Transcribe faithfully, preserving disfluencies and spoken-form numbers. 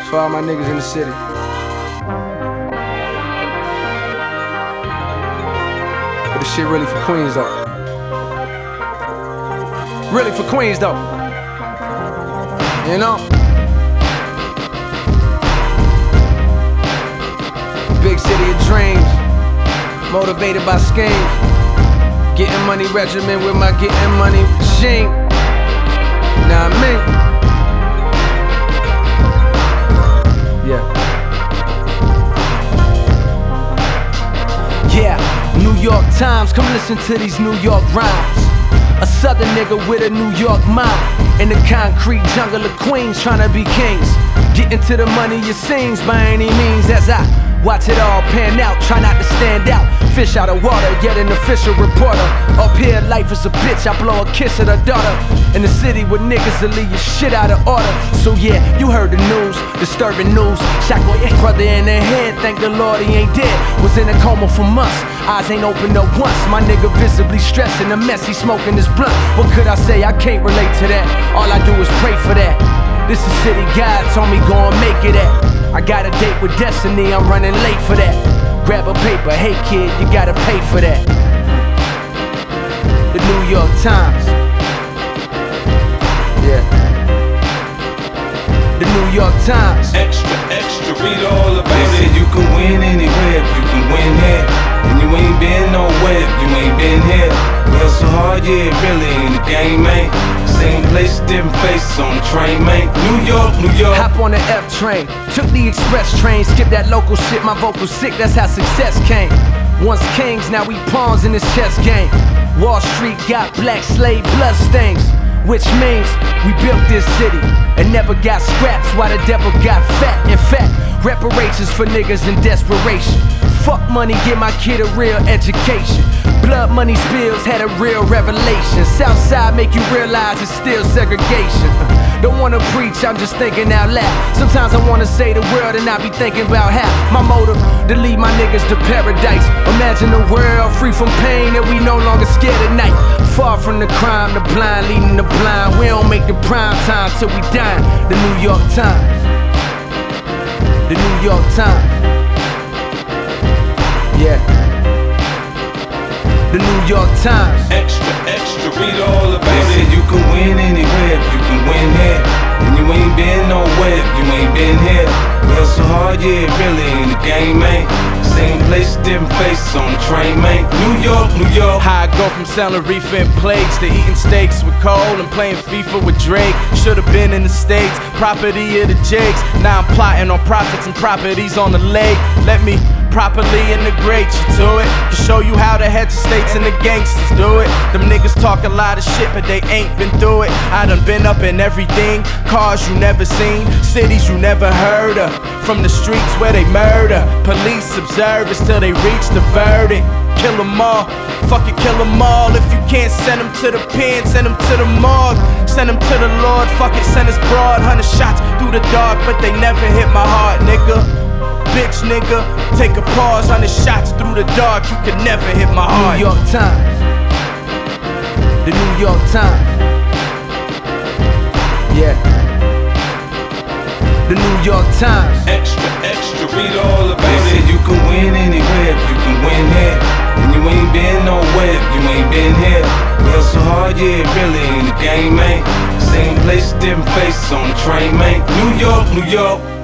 For all my niggas in the city. But this shit really for Queens though. Really for Queens though. You know? Big city of dreams, motivated by schemes. Getting money regimen with my getting money regime. Now I mean. Yeah. Yeah, New York Times, come listen to these New York rhymes. A southern nigga with a New York mind. In the concrete jungle of Queens, tryna be kings. Getting to the money it seems by any means. As I watch it all pan out, try not to stand out. Fish out of water, yet an official reporter. Up here, life is a bitch, I blow a kiss at her daughter. In the city with niggas that leave your shit out of order. So yeah, you heard the news, disturbing news. Shot boy, brother in the head, thank the Lord he ain't dead. Was in a coma for months, eyes ain't opened up once. My nigga visibly stressing the mess, he smoking his blunt. What could I say, I can't relate to that. All I do is pray for that. This is city God told me go and make it at. I got a date with destiny, I'm running late for that. Grab a paper, hey kid, you gotta pay for that. The New York Times. Yeah. The New York Times. Extra, extra, read all about it. They say you can win anywhere if you can win here. And you ain't been nowhere if you ain't been here. We hustle hard, yeah, really in the game, man. Same place, different faces on the train, man. New York, New York. Hop on the F train, took the express train. Skip that local shit, my vocals sick, that's how success came. Once kings, now we pawns in this chess game. Wall Street got black slave blood stains, which means we built this city and never got scraps while the devil got fat. In fact, reparations for niggas in desperation. Fuck money, give my kid a real education. Blood money spills had a real revelation. Southside make you realize it's still segregation. Don't wanna preach, I'm just thinking out loud. Sometimes I wanna say the world and I be thinking about how my motive to lead my niggas to paradise. Imagine a world free from pain and we no longer scared at night. Far from the crime, the blind leading the blind. We don't make the prime time till we die. The New York Times. The New York Times. Yeah. The New York Times. Extra, extra, read all about it. They say you can win anywhere if you can win here. And you ain't been nowhere if you ain't been here. We hustle hard, yeah, really in the game, man. Same place, different faces on the train, man. New York, New York. How I go from selling reefer and plates to eating steaks with Cole and playing FIFA with Drake. Should've been in the States, property of the Jakes. Now I'm plotting on profits and properties on the lake. Let me properly integrate you to it, to show you how the heads of states and the gangsters do it. Them niggas talk a lot of shit, but they ain't been through it. I done been up in everything, cars you never seen, cities you never heard of. From the streets where they murder, police observe us till they reach the verdict. Kill them all, fuck it, kill them all. If you can't send them to the pen, send them to the morgue. Send them to the Lord, fuck it, send us broad. Hundred shots through the dark, but they never hit my heart, nigga. Bitch nigga, take a pause on the shots through the dark, you can never hit my heart. New York Times. The New York Times. Yeah. The New York Times. Extra, extra, read all about it. They say you can win anywhere if you can win here. And you ain't been nowhere if you ain't been here. We hustle hard, yeah, really in the game, man. Same place, different faces on the train, man. New York, New York.